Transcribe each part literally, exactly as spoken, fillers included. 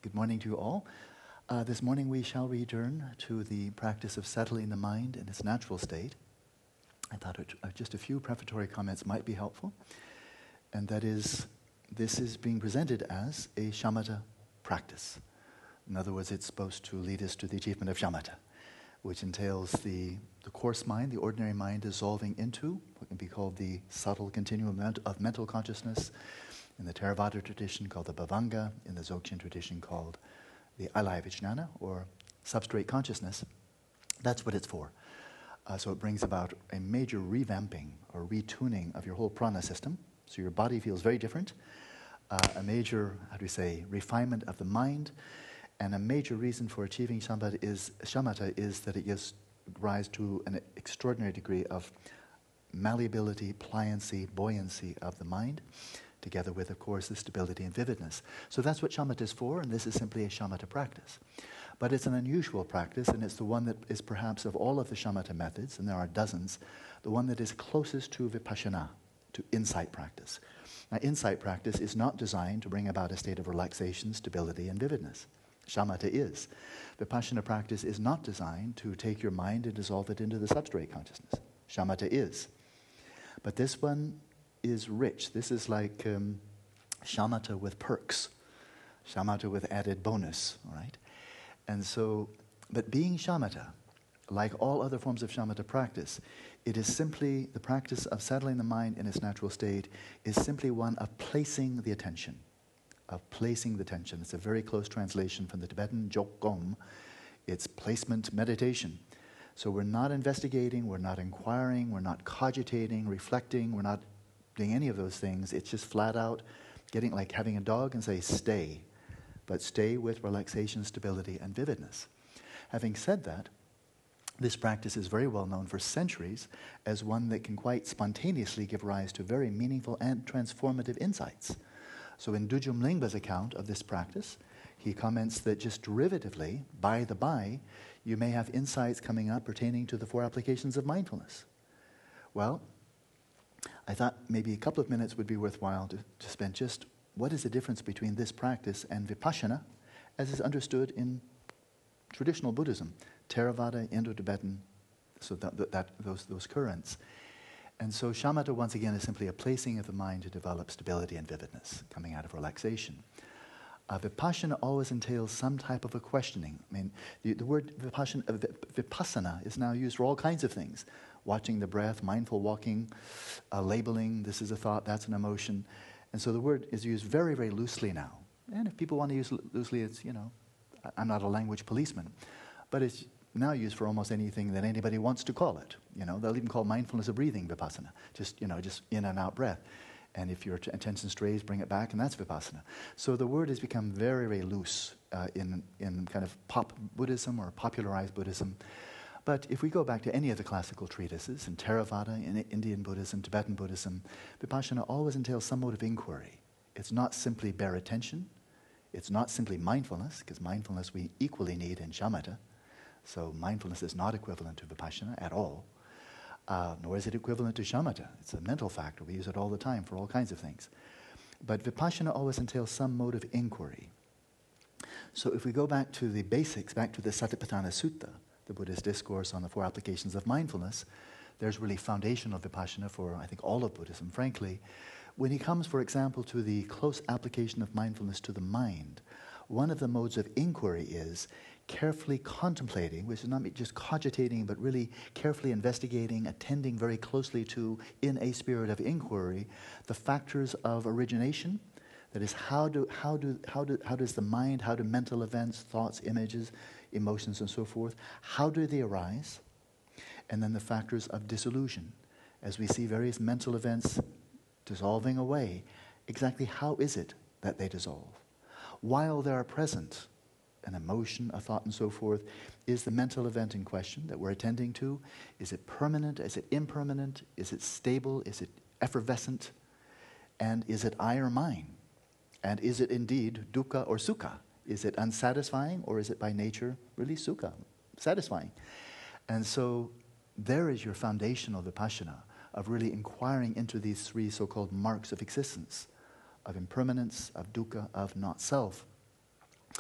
Good morning to you all. Uh, this morning we shall return to the practice of settling the mind in its natural state. I thought it, uh, just a few prefatory comments might be helpful. And that is, this is being presented as a shamatha practice. In other words, it's supposed to lead us to the achievement of shamatha, which entails the, the coarse mind, the ordinary mind, dissolving into what can be called the subtle continuum of mental consciousness, in the Theravada tradition called the Bhavanga, in the Dzogchen tradition called the Alaya Vijnana, or substrate consciousness. That's what it's for. Uh, so it brings about a major revamping or retuning of your whole prana system, so your body feels very different, uh, a major, how do we say, refinement of the mind, and a major reason for achieving shamatha is, shamatha is that it gives rise to an extraordinary degree of malleability, pliancy, buoyancy of the mind, together with, of course, the stability and vividness. So that's what shamatha is for, and this is simply a shamatha practice. But it's an unusual practice, and it's the one that is perhaps of all of the shamatha methods, and there are dozens, the one that is closest to vipassana, to insight practice. Now, insight practice is not designed to bring about a state of relaxation, stability, and vividness. Shamatha is. Vipassana practice is not designed to take your mind and dissolve it into the substrate consciousness. Shamatha is. But this one is rich. This is like um, shamatha with perks, shamatha with added bonus, all right? And so, but being shamatha, like all other forms of shamatha practice, it is simply, the practice of settling the mind in its natural state is simply one of placing the attention, of placing the attention. It's a very close translation from the Tibetan Jokgom. It's placement meditation. So we're not investigating, we're not inquiring, we're not cogitating, reflecting, we're not doing any of those things. It's just flat out getting, like having a dog and say, stay. But stay with relaxation, stability, and vividness. Having said that, this practice is very well known for centuries as one that can quite spontaneously give rise to very meaningful and transformative insights. So in Dudjom Lingpa's account of this practice, he comments that just derivatively, by the by, you may have insights coming up pertaining to the four applications of mindfulness. Well, I thought maybe a couple of minutes would be worthwhile to, to spend just what is the difference between this practice and vipassana as is understood in traditional Buddhism, Theravada, Indo-Tibetan, so that, that, that, those, those currents. And so shamatha, once again, is simply a placing of the mind to develop stability and vividness, coming out of relaxation. Uh, vipassana always entails some type of a questioning. I mean, the, the word vipassana, uh, vipassana is now used for all kinds of things. Watching the breath, mindful walking, uh, labeling, this is a thought, that's an emotion. And so the word is used very, very loosely now. And if people want to use it loosely, it's, you know, I'm not a language policeman. But it's now used for almost anything that anybody wants to call it. You know, they'll even call mindfulness of breathing vipassana. Just, you know, just in and out breath. And if your attention strays, bring it back, and that's vipassana. So the word has become very, very loose uh, in, in kind of pop Buddhism or popularized Buddhism. But if we go back to any of the classical treatises, in Theravada, in Indian Buddhism, Tibetan Buddhism, vipassana always entails some mode of inquiry. It's not simply bare attention. It's not simply mindfulness, because mindfulness we equally need in shamatha. So mindfulness is not equivalent to vipassana at all, uh, nor is it equivalent to shamatha. It's a mental factor. We use it all the time for all kinds of things. But vipassana always entails some mode of inquiry. So if we go back to the basics, back to the Satipatthana Sutta, the Buddha's discourse on the four applications of mindfulness, there's really foundational vipassana for, I think, all of Buddhism, frankly. When he comes, for example, to the close application of mindfulness to the mind, one of the modes of inquiry is carefully contemplating, which is not just cogitating, but really carefully investigating, attending very closely to, in a spirit of inquiry, the factors of origination. That is, how do how do how do how does the mind, how do mental events, thoughts, images, emotions, and so forth, how do they arise? And then the factors of dissolution. As we see various mental events dissolving away, exactly how is it that they dissolve? While they are present, an emotion, a thought, and so forth, is the mental event in question that we're attending to, is it permanent? Is it impermanent? Is it stable? Is it effervescent? And is it I or mine? And is it indeed dukkha or sukha? Is it unsatisfying, or is it by nature really sukha, satisfying? And so there is your foundational vipassana of really inquiring into these three so-called marks of existence, of impermanence, of dukkha, of not self.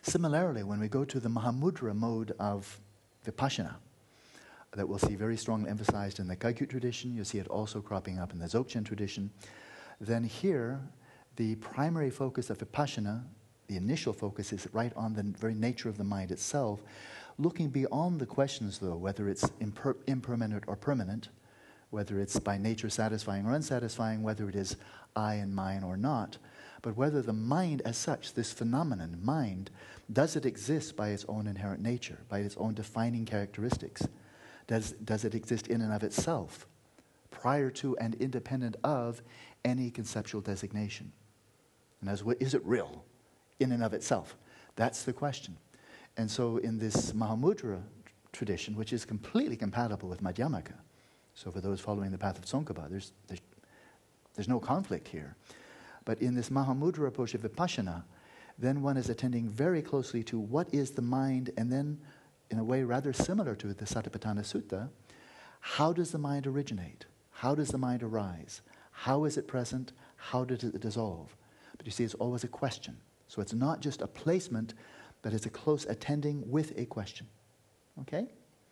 Similarly, when we go to the Mahamudra mode of Vipassana, that we'll see very strongly emphasized in the Kaikyu tradition, you'll see it also cropping up in the Dzogchen tradition, then here, the primary focus of Vipassana, the initial focus is right on the very nature of the mind itself, looking beyond the questions, though, whether it's imper- impermanent or permanent, whether it's by nature satisfying or unsatisfying, whether it is I and mine or not, but whether the mind as such, this phenomenon, mind, does it exist by its own inherent nature, by its own defining characteristics? Does, does it exist in and of itself, prior to and independent of any conceptual designation? And as what is it real, in and of itself? That's the question. And so in this Mahamudra tradition, which is completely compatible with Madhyamaka, so for those following the path of Tsongkhapa, there's, there's, there's no conflict here. But in this Mahamudra approach of Vipassana, then one is attending very closely to what is the mind, and then, in a way rather similar to the Satipatthana Sutta, how does the mind originate? How does the mind arise? How is it present? How does it dissolve? But you see, it's always a question. So it's not just a placement, but it's a close attending with a question. Okay?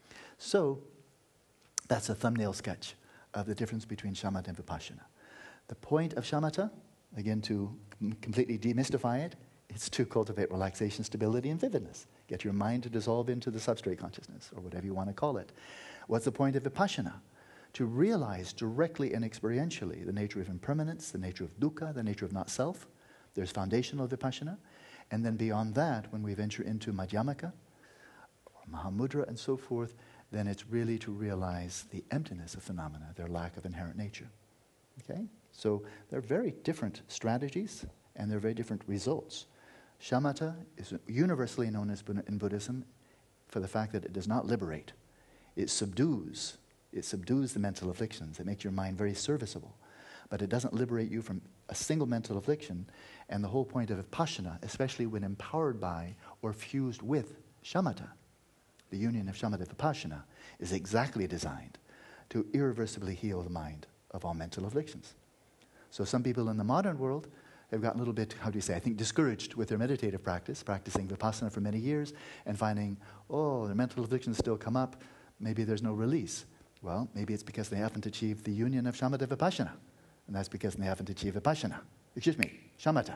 So that's a thumbnail sketch of the difference between shamatha and vipassana. The point of shamatha, again to m- completely demystify it, is to cultivate relaxation, stability, and vividness. Get your mind to dissolve into the substrate consciousness, or whatever you want to call it. What's the point of vipassana? To realize directly and experientially the nature of impermanence, the nature of dukkha, the nature of not self. There's foundational vipassana. And then beyond that, when we venture into madhyamaka, or mahamudra, and so forth, then it's really to realize the emptiness of phenomena, their lack of inherent nature. Okay? So they're very different strategies, and they're very different results. Shamatha is universally known as in Buddhism for the fact that it does not liberate. It subdues. It subdues the mental afflictions. It makes your mind very serviceable. But it doesn't liberate you from a single mental affliction. And the whole point of Vipassana, especially when empowered by or fused with shamatha, the union of shamatha Vipassana, is exactly designed to irreversibly heal the mind of all mental afflictions. So some people in the modern world have gotten a little bit, how do you say, I think discouraged with their meditative practice, practicing Vipassana for many years and finding, oh, their mental afflictions still come up, maybe there's no release. Well, maybe it's because they haven't achieved the union of shamatha Vipassana. And that's because they haven't achieved Vipassana. Excuse me, shamatha.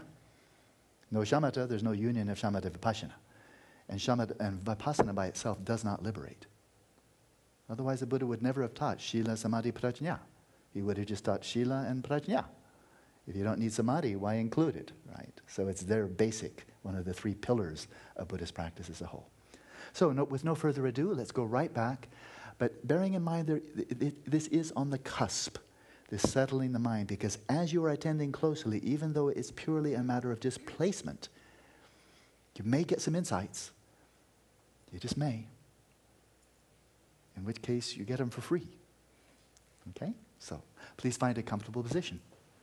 No shamatha, there's no union of shamatha Vipassana. And shamatha and Vipassana by itself does not liberate. Otherwise the Buddha would never have taught Shila, Samadhi, Prajna. He would have just taught Shila and Prajna. If you don't need Samadhi, why include it, right? So it's their basic, one of the three pillars of Buddhist practice as a whole. So no, with no further ado, let's go right back. But bearing in mind, there, it, this is on the cusp, this settling the mind, because as you are attending closely, even though it's purely a matter of displacement, you may get some insights. You just may. In which case, you get them for free. Okay? So, please find a comfortable position.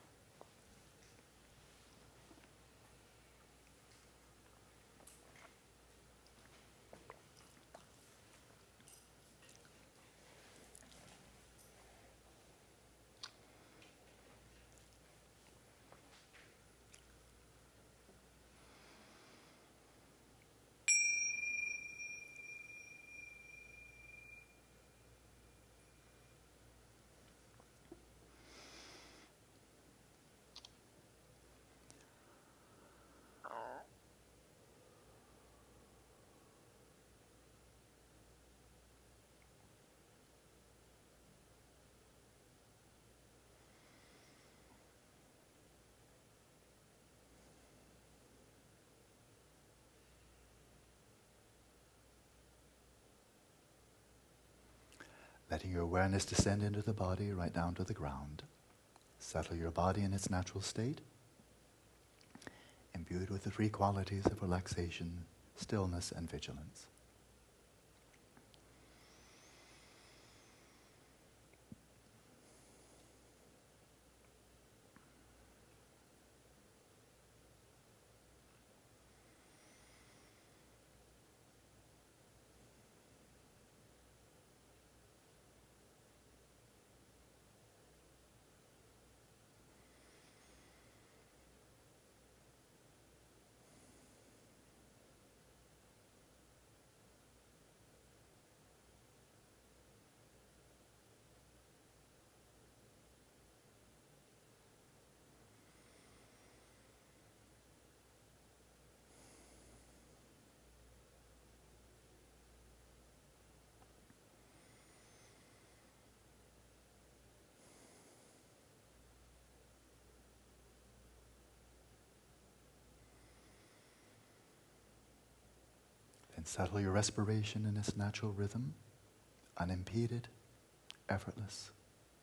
Letting your awareness descend into the body, right down to the ground. Settle your body in its natural state. Imbued with the three qualities of relaxation, stillness, and vigilance. And settle your respiration in its natural rhythm, unimpeded, effortless.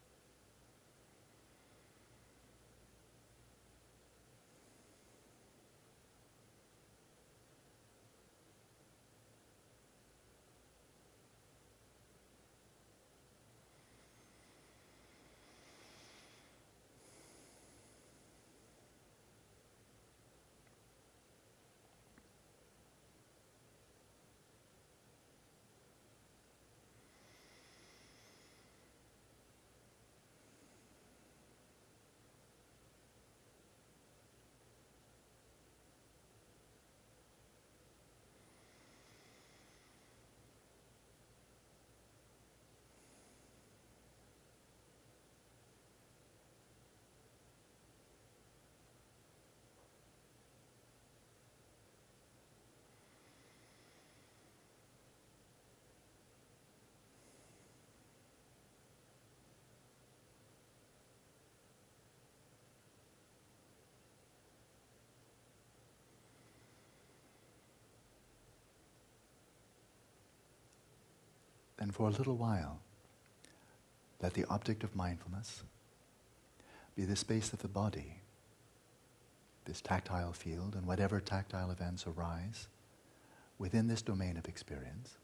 Then for a little while, let the object of mindfulness be the space of the body, this tactile field, and whatever tactile events arise within this domain of experience.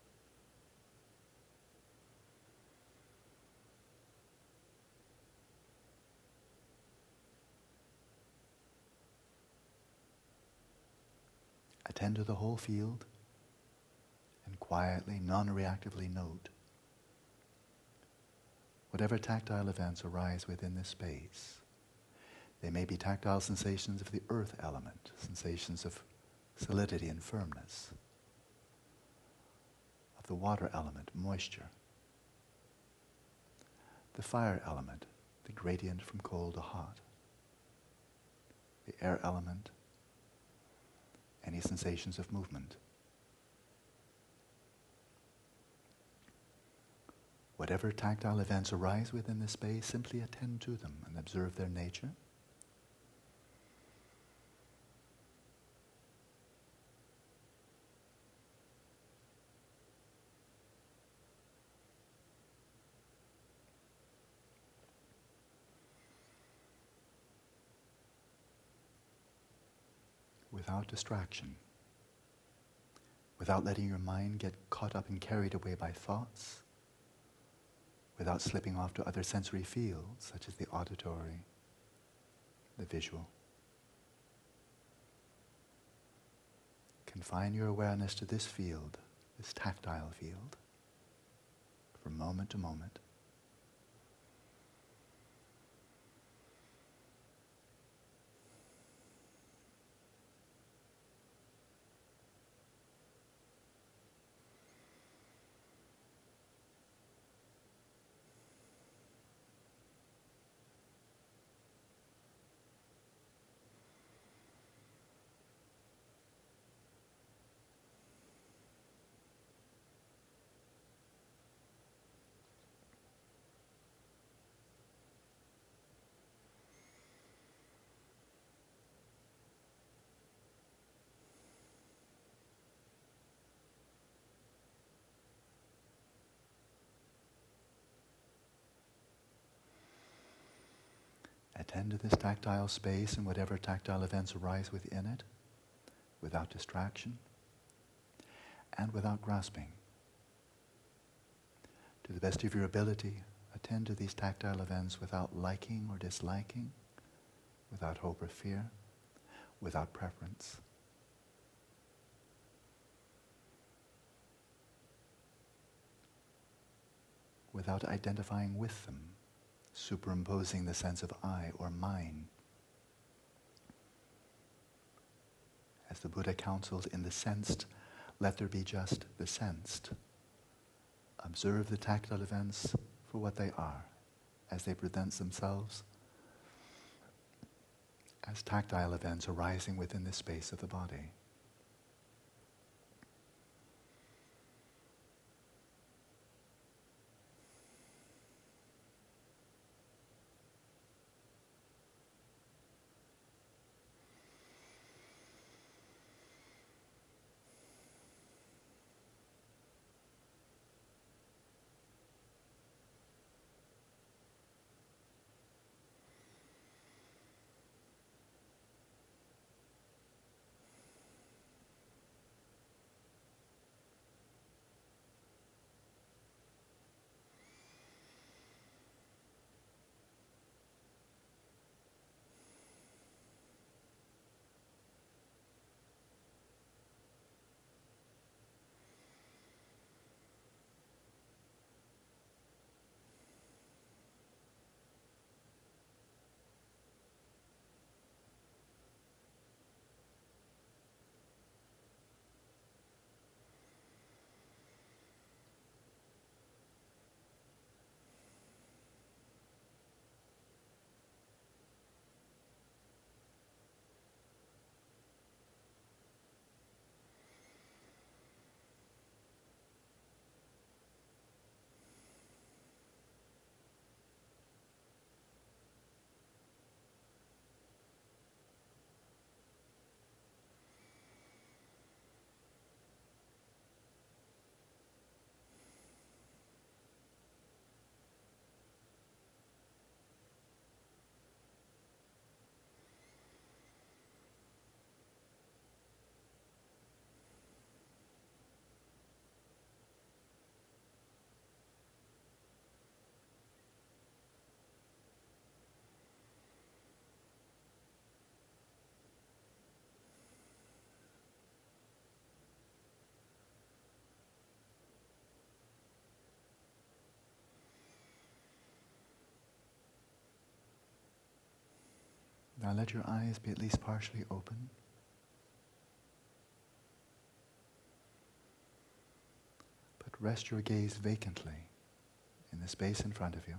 Attend to the whole field and quietly, non-reactively note whatever tactile events arise within this space. They may be tactile sensations of the earth element, sensations of solidity and firmness, of the water element, moisture, the fire element, the gradient from cold to hot, the air element, any sensations of movement. Whatever tactile events arise within this space, simply attend to them and observe their nature. Without distraction, without letting your mind get caught up and carried away by thoughts, without slipping off to other sensory fields, such as the auditory, the visual. Confine your awareness to this field, this tactile field, from moment to moment. Attend to this tactile space and whatever tactile events arise within it, without distraction and without grasping. To the best of your ability, attend to these tactile events without liking or disliking, without hope or fear, without preference. Without identifying with them, superimposing the sense of I or mine. As the Buddha counsels, in the sensed, let there be just the sensed. Observe the tactile events for what they are, as they present themselves as tactile events arising within the space of the body. Now let your eyes be at least partially open. But rest your gaze vacantly in the space in front of you,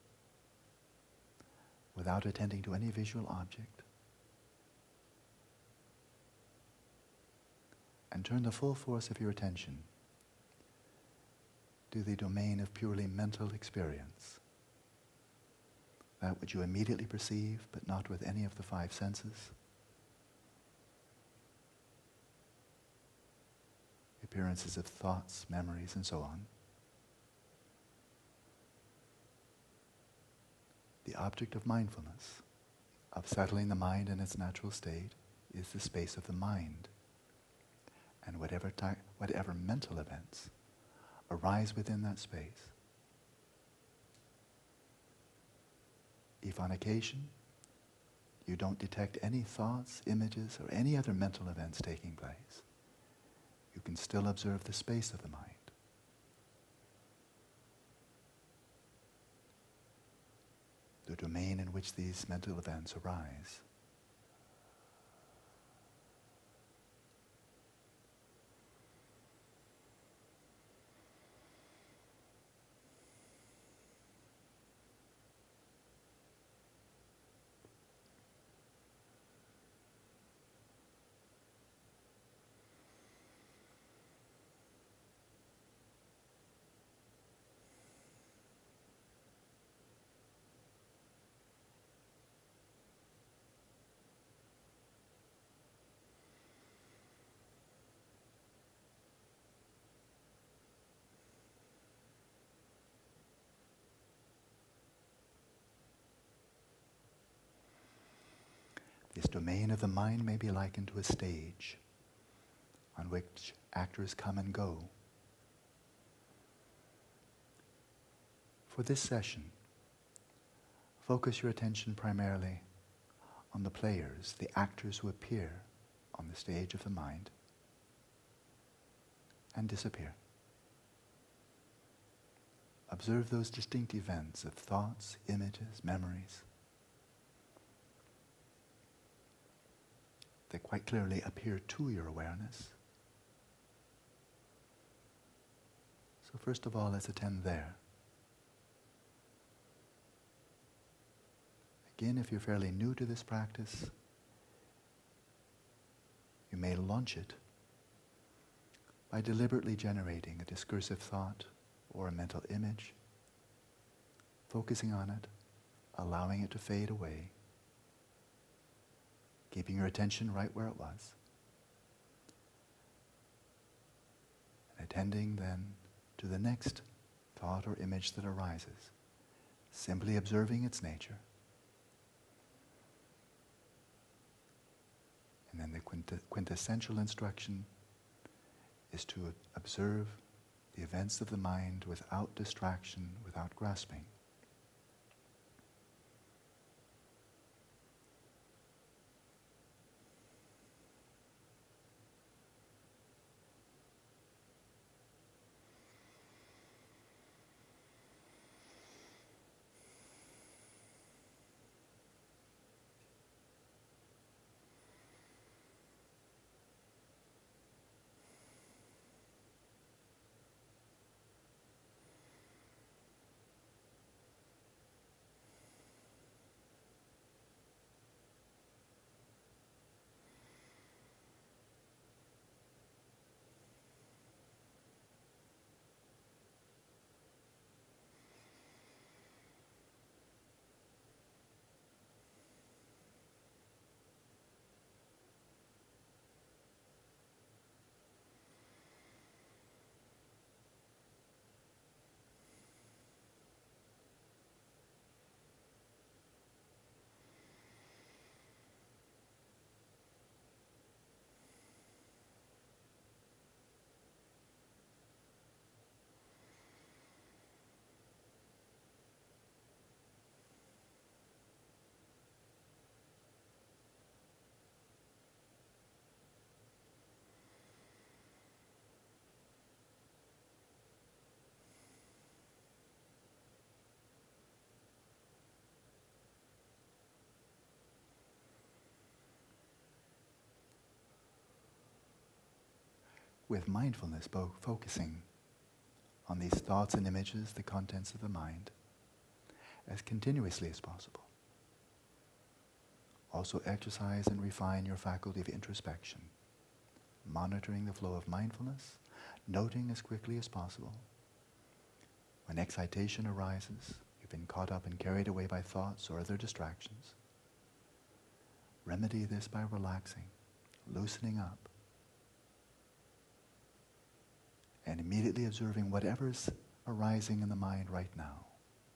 without attending to any visual object. And turn the full force of your attention to the domain of purely mental experience, that which you immediately perceive, but not with any of the five senses. Appearances of thoughts, memories, and so on. The object of mindfulness, of settling the mind in its natural state, is the space of the mind. And whatever, ty- whatever mental events arise within that space. If on occasion you don't detect any thoughts, images, or any other mental events taking place, you can still observe the space of the mind. The domain in which these mental events arise. This domain of the mind may be likened to a stage on which actors come and go. For this session, focus your attention primarily on the players, the actors who appear on the stage of the mind and disappear. Observe those distinct events of thoughts, images, memories that quite clearly appear to your awareness. So first of all, let's attend there. Again, if you're fairly new to this practice, you may launch it by deliberately generating a discursive thought or a mental image, focusing on it, allowing it to fade away, keeping your attention right where it was, and attending then to the next thought or image that arises, simply observing its nature. And then the quint- quintessential instruction is to observe the events of the mind without distraction, without grasping. with mindfulness, bo- focusing on these thoughts and images, the contents of the mind, as continuously as possible. Also exercise and refine your faculty of introspection, monitoring the flow of mindfulness, noting as quickly as possible. When excitation arises, you've been caught up and carried away by thoughts or other distractions. Remedy this by relaxing, loosening up, and immediately observing whatever's arising in the mind right now.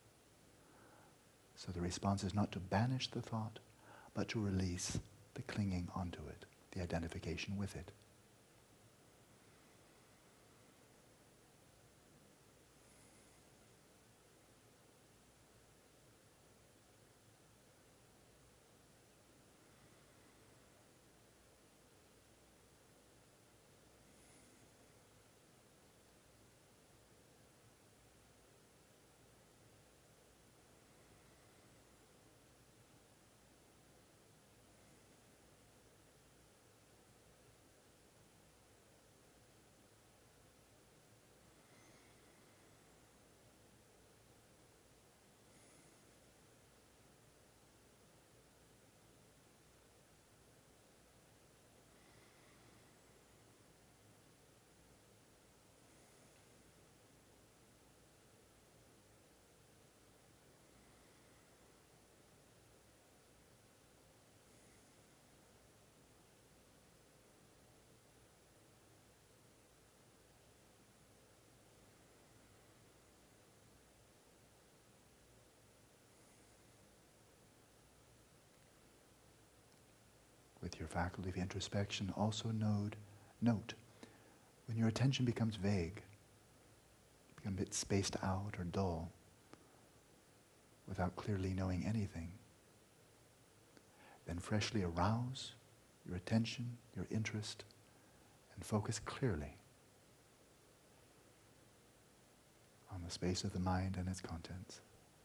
So the response is not to banish the thought, but to release the clinging onto it, the identification with it. With your faculty of introspection, also note, note when your attention becomes vague, become a bit spaced out or dull, without clearly knowing anything, then freshly arouse your attention, your interest, and focus clearly on the space of the mind and its contents.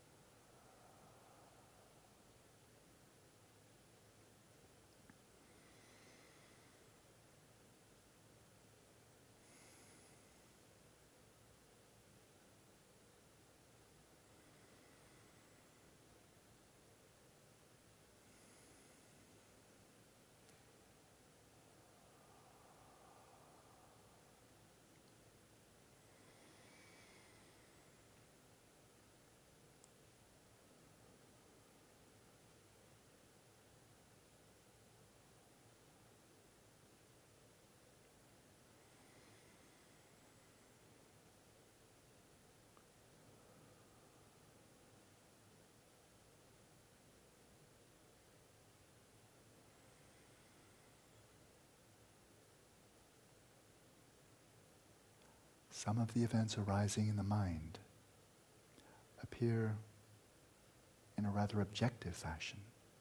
Some of the events arising in the mind appear in a rather objective fashion.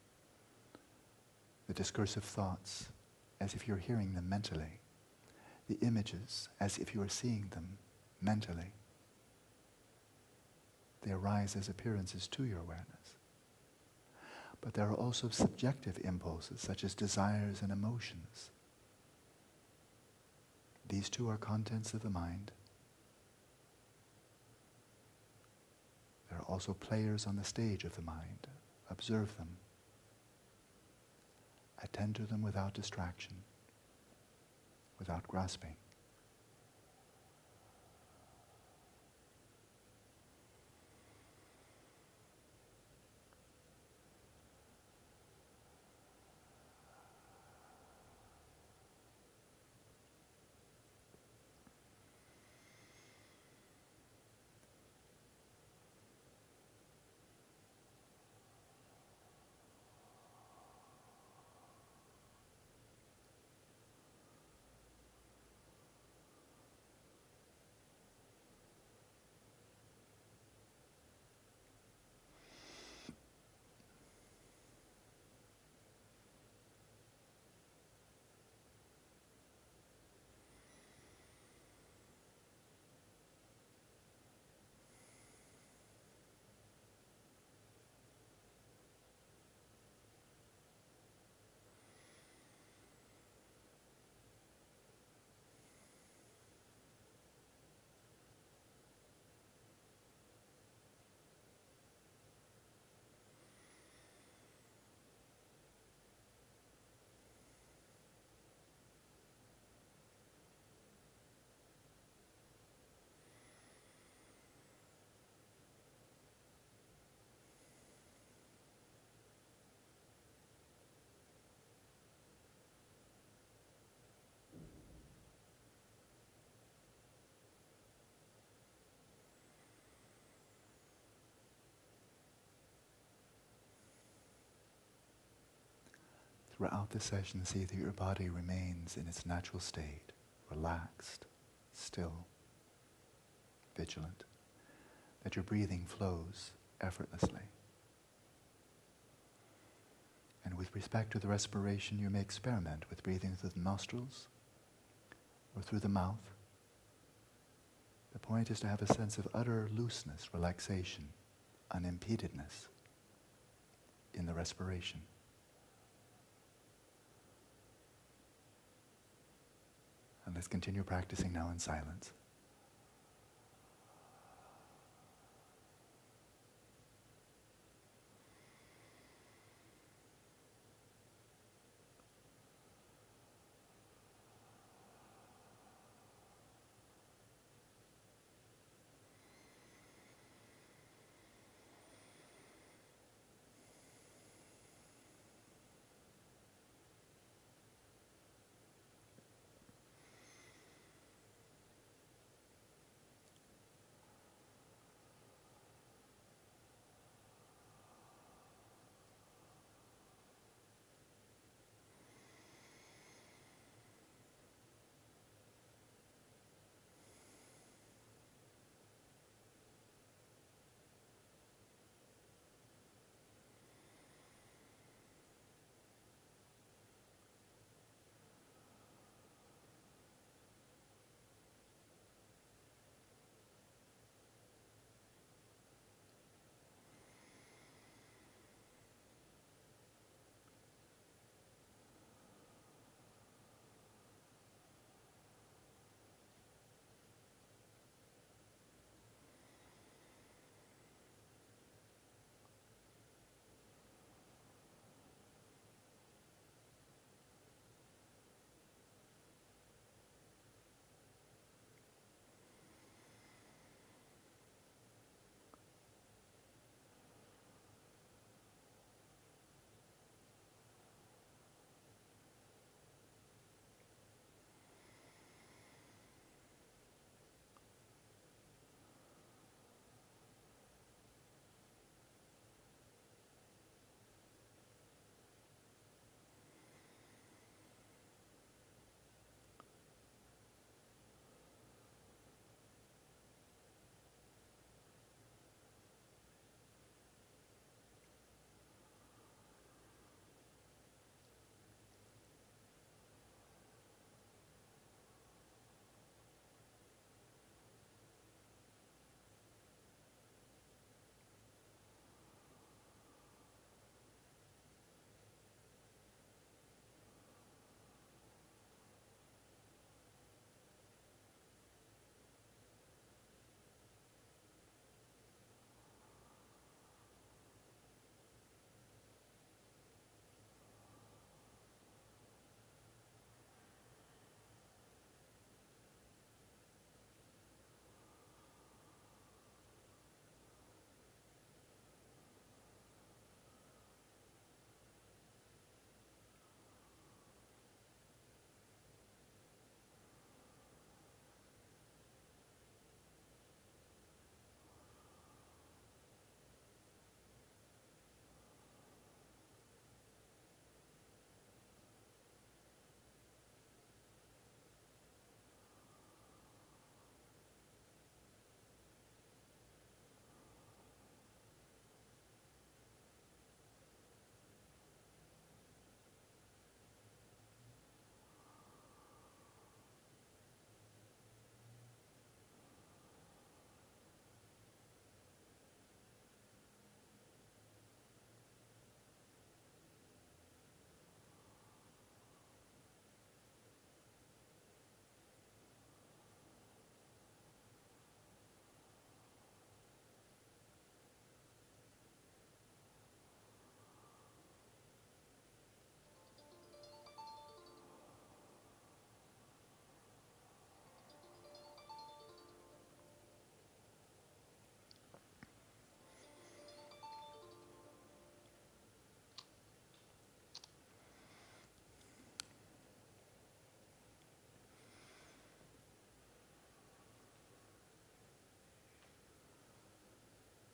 The discursive thoughts, as if you're hearing them mentally. The images, as if you are seeing them mentally. They arise as appearances to your awareness. But there are also subjective impulses, such as desires and emotions. These too are contents of the mind. There are also players on the stage of the mind. Observe them. Attend to them without distraction, without grasping. throughout the session, see that your body remains in its natural state, relaxed, still, vigilant, that your breathing flows effortlessly. And with respect to the respiration, you may experiment with breathing through the nostrils or through the mouth. The point is to have a sense of utter looseness, relaxation, unimpededness in the respiration. And let's continue practicing now in silence.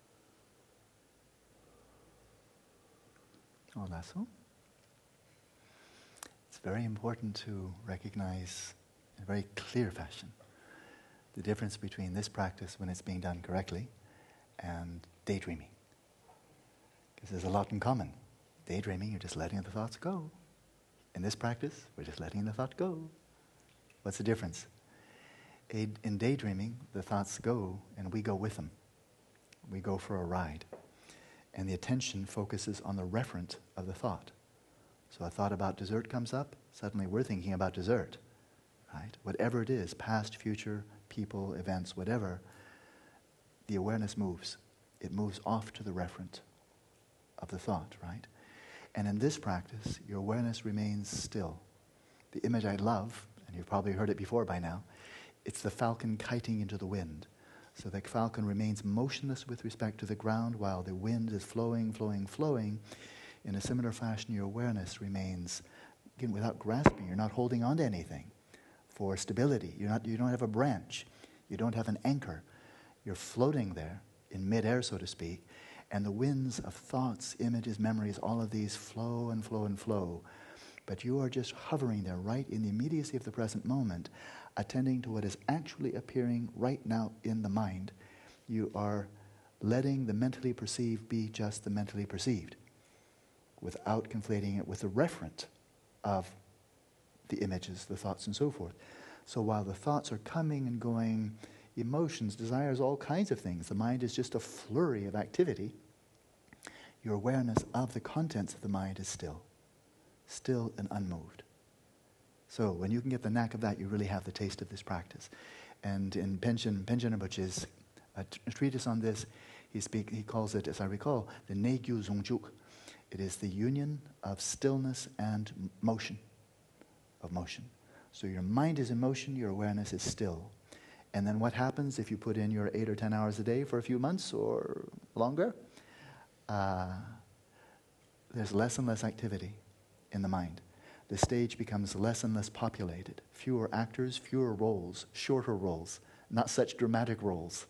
Olaso. very important to recognize in a very clear fashion the difference between this practice when it's being done correctly and daydreaming. Because there's a lot in common. Daydreaming, you're just letting the thoughts go. In this practice, we're just letting the thought go. What's the difference? In daydreaming, the thoughts go and we go with them. We go for a ride. And the attention focuses on the referent of the thought. So a thought about dessert comes up, suddenly we're thinking about dessert, right? Whatever it is, past, future, people, events, whatever, the awareness moves. It moves off to the referent of the thought, right? And in this practice, your awareness remains still. The image I love, and you've probably heard it before by now, it's the falcon kiting into the wind. So the falcon remains motionless with respect to the ground while the wind is flowing, flowing, flowing. In a similar fashion, your awareness remains, again, without grasping. You're not holding on to anything for stability. You're not, you don't have a branch. You don't have an anchor. You're floating there in midair, so to speak, and the winds of thoughts, images, memories, all of these flow and flow and flow. But you are just hovering there right in the immediacy of the present moment, attending to what is actually appearing right now in the mind. You are letting the mentally perceived be just the mentally perceived, without conflating it with the referent of the images, the thoughts, and so forth. So while the thoughts are coming and going, emotions, desires, all kinds of things, the mind is just a flurry of activity, your awareness of the contents of the mind is still, still and unmoved. So when you can get the knack of that, you really have the taste of this practice. And in Penchen, Penchen Rinpoche's a, t- a treatise on this, he speak, he calls it, as I recall, the Negyu Zongjuk. It is the union of stillness and m- motion, of motion. So your mind is in motion, your awareness is still. And then what happens if you put in your eight or ten hours a day for a few months or longer? Uh, there's less and less activity in the mind. The stage becomes less and less populated. Fewer actors, fewer roles, shorter roles, not such dramatic roles.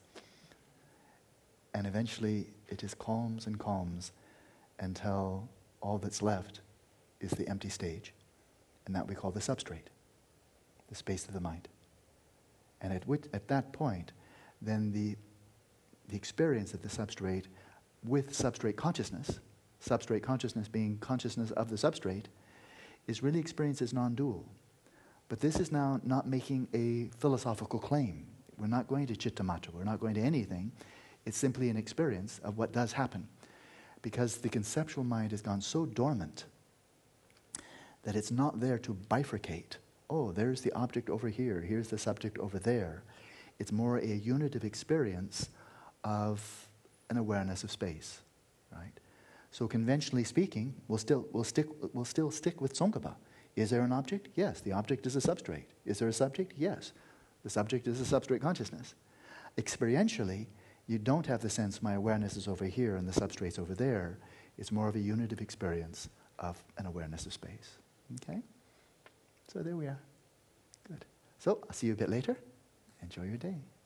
And eventually it just calms and calms until all that's left is the empty stage. And that we call the substrate, the space of the mind. And at, which, at that point, then the, the experience of the substrate with substrate consciousness, substrate consciousness being consciousness of the substrate, is really experienced as non-dual. But this is now not making a philosophical claim. We're not going to Chittamatra, we're not going to anything. It's simply an experience of what does happen. Because the conceptual mind has gone so dormant that it's not there to bifurcate. Oh, there's the object over here, here's the subject over there. It's more a unit of experience of an awareness of space, right? So conventionally speaking, we'll still, we'll stick, we'll still stick with Tsongkhapa. Is there an object? Yes, the object is a substrate. Is there a subject? Yes, the subject is a substrate consciousness. Experientially, you don't have the sense my awareness is over here and the substrate's over there. It's more of a unit of experience of an awareness of space. Okay? So there we are. Good. So I'll see you a bit later. Enjoy your day.